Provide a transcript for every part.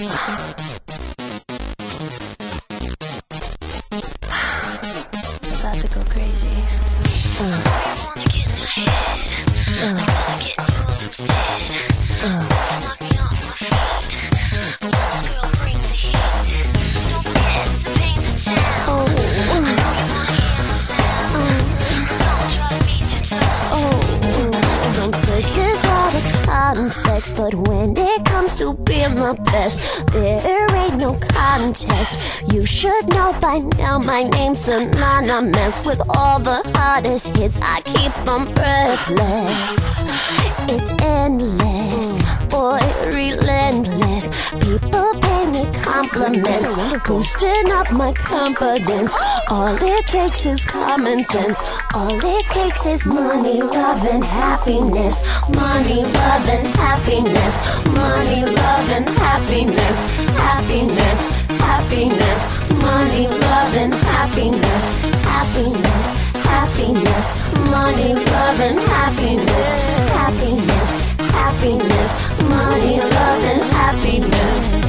About to go crazy. I wanna get in my head. I'd rather get in yours instead. Knock me off my feet. But let's just girl bring the heat. Don't forget to paint the town. I know you wanna hear my sound. Don't try to be too tough. Don't take this out of context, but when it comes to being the best, there ain't no contest. You should know by now my name's synonymous with all the hottest hits. I keep them breathless. It's endless, boy, relentless. People pay me compliments, boosting up my confidence. All it takes is common sense. All it takes is money, love, and happiness. Money, love, and happiness. Money, love, and happiness. Happiness, happiness. Money, love, and happiness. Happiness, happiness. Money, love, and happiness. Happiness, happiness. Money, love, and happiness.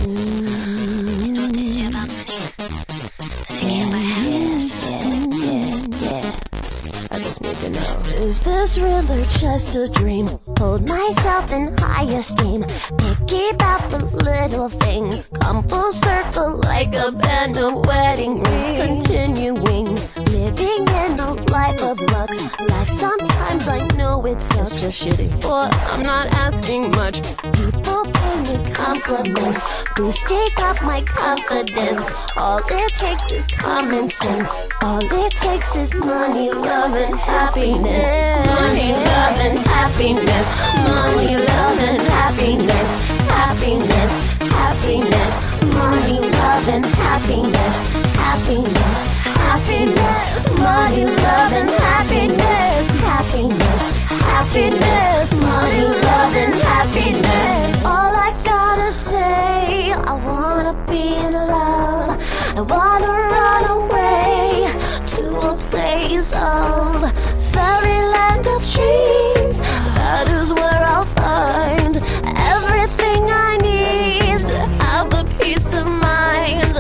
You know what they say about money? That they can't buy happiness. Yeah. I just need to know, is this real or just a dream? Hold myself in high esteem. Picky about the little things. Come full circle like a band of wedding rings. Continuing, living in a life of lux. Life sometimes I know it sucks. Just shitty. Boy, I'm not asking much. People pay me compliments, boosting up my confidence. All it takes is common sense. All it takes is money, love, and happiness. Money, love, and happiness. Money, love, and happiness. Happiness, happiness. Money, love, and happiness. Happiness, happiness. Money, love, and happiness. Happiness, happiness. Money, love, and happiness. All I gotta say, I wanna be in love. I wanna run away to a place of fairyland of dreams. That is where I'll find everything I need to have a peace of mind.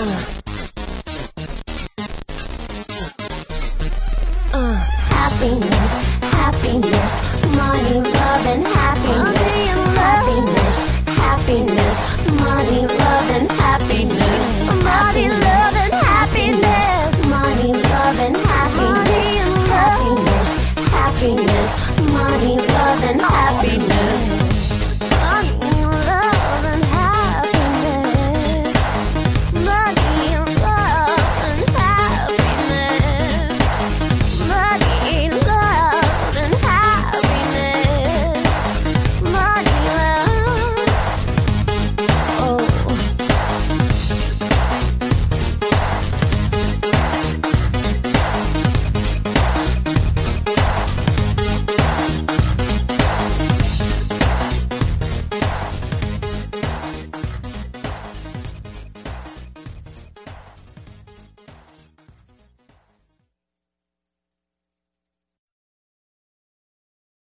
Happiness.